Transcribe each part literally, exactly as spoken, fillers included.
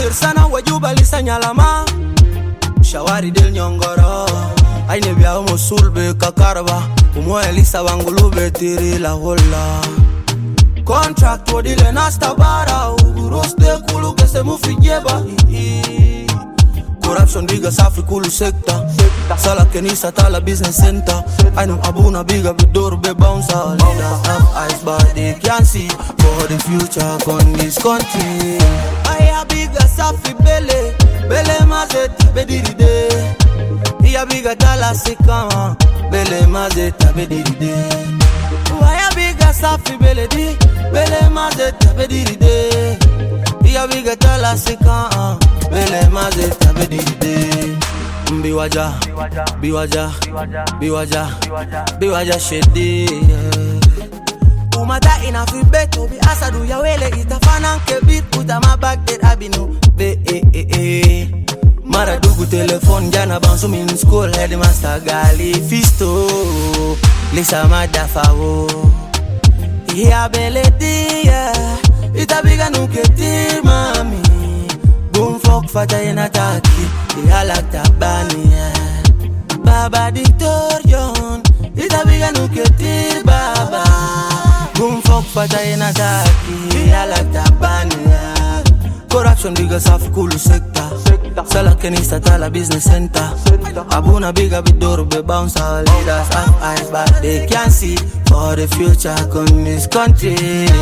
sana wajuba lisanyalama Shawari del nyongoro Aine bia musulbe kakarba Umo elisa wangulube tiri la hola Contract wadile nasta bara Uroste kulu kese mufijeba Corruption biga safi kulu sekta Sala kenisa tala business center I know abuna biga bidoro be bouncer Leaders have eyes but they can't see For the future on this country I have biga safi bele Bele mazeta bediride Iya biga tala sika Bele mazeta bediride I have biga safi bele di Bele mazeta bediride Iya biga tala sika Bele mazeta bediride Biwaja, biwaja, biwaja, biwaja shedi Umata inafi beto bi asadu ya wele itafana nke beat utama backdate abinu be eh eh eh Mara dugu telefone jana bansu min school headmaster gali fisto Lisa madafawo Iya bele diya itabiga nuketi mami Boom fuck fata inataki Ihalak tabani Baba Dictorion Itabiga nuketir baba Boom fuck fata inataki Ihalak tabani Corruption biga safi kulu sekta Sala kenisa tala business center Abuna biga bidoro be bouncer Leaders have eyes but they can't see For the future on this country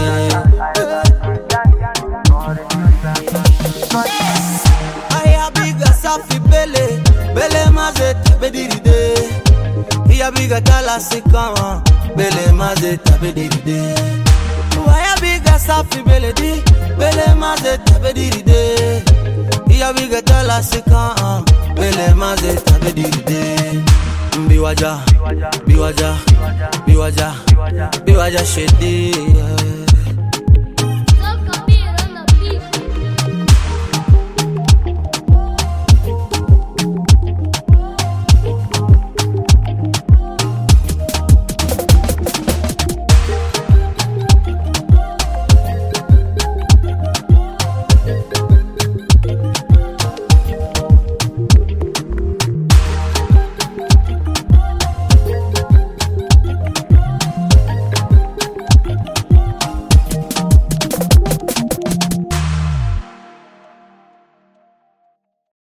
Safi bele, bele mazeta bediride Iya biga tala sika, bele mazeta bediride Iya biga safi bele di, bele mazeta bediride Iya biga tala sika, bele mazeta bediride Biwaja, biwaja, biwaja, biwaja shedi